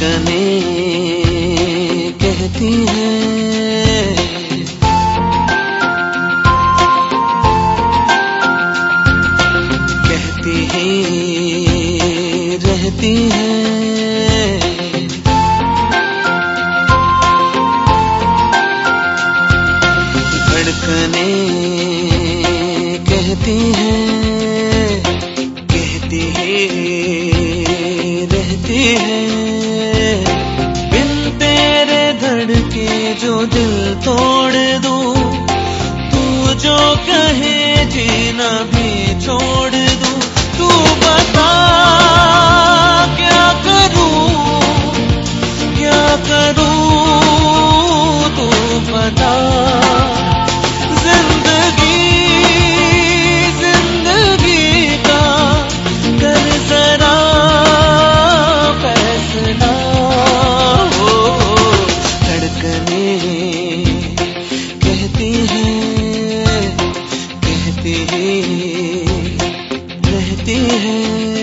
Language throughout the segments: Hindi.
धड़कनें कहती हैं, कहती ही रहती हैं। धड़कनें कहती हैं, कहती ही रहती हैं। बिन तेरे धड़के जो दिल तोड़ दूं, तू जो कहे जीना भी छोड़ दूं। तू बता क्या करूं, क्या करूं, तू बता। जिंदगी का कर जरा फैसला। हो धड़कनें कहती हैं, कहती रहती हैं।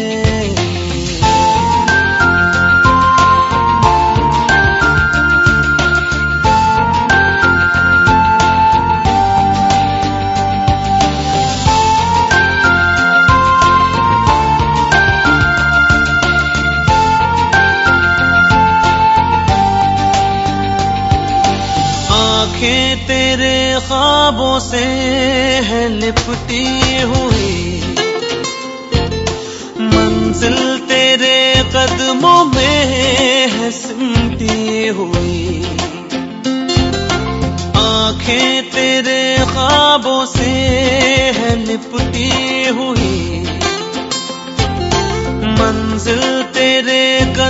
आँखें तेरे ख्वाबों से है लिपटी हुई, मंजिल तेरे कदमों में है सिमटी हुई। आँखें तेरे ख्वाबों से है लिपटी हुई, मंजिल तेरे